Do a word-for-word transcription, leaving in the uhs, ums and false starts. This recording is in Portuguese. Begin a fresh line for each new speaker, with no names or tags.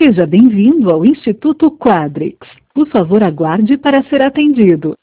Seja bem-vindo ao Instituto Quadrix. Por favor, aguarde para ser atendido.